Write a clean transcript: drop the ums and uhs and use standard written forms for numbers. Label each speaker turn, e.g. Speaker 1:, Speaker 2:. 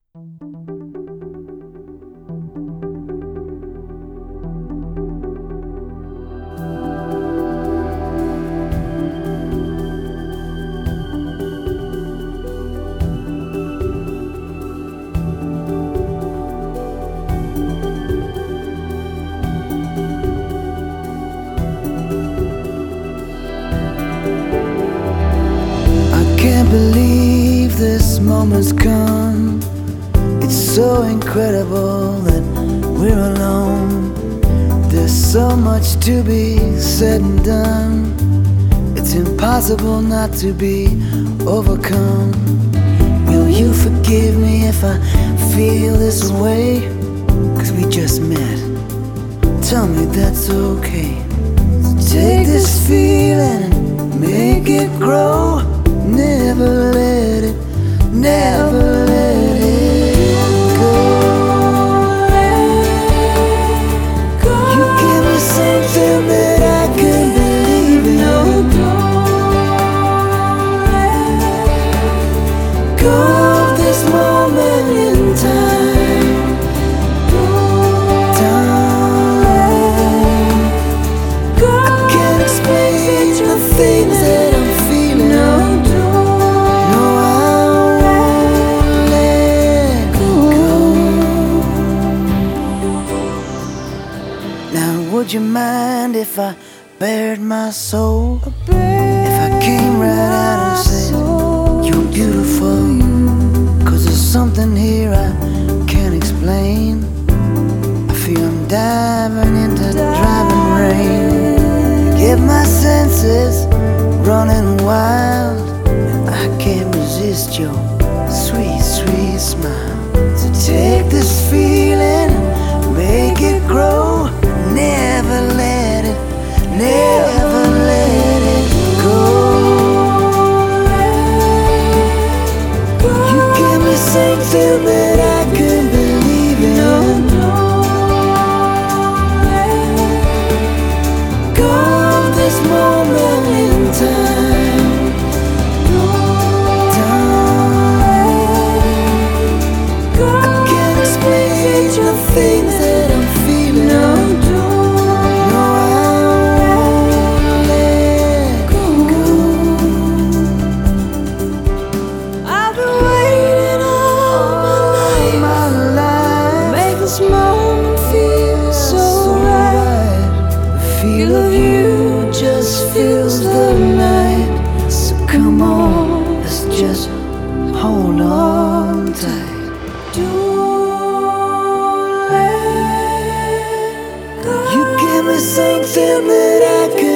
Speaker 1: Can't believe this moment's come. It's so incredible that we're alone. There's so much to be said and done. It's impossible not to be overcome. Will you forgive me if I feel this way? 'Cause we just met. Tell me that's okay. So take this feeling and make it grow. Never let it go. You give me something that I can believe in. Go of this moment in time. I can't explain the things that I'm feeling. Would you mind if I bared my soul? If I came right out and said, you're beautiful? 'Cause there's something here I can't explain. I feel I'm diving into driving rain. Get my senses running wild, and I can't resist your sweet, sweet smile. So take this feeling and make it grow. Never let it go. You give me something that I can believe in. Go of this moment in time. I can't explain the things that I'm feeling. This moment feels so right. The feel of you just fills the night. So come on, let's just hold on tight. Don't let go. You give me something that I can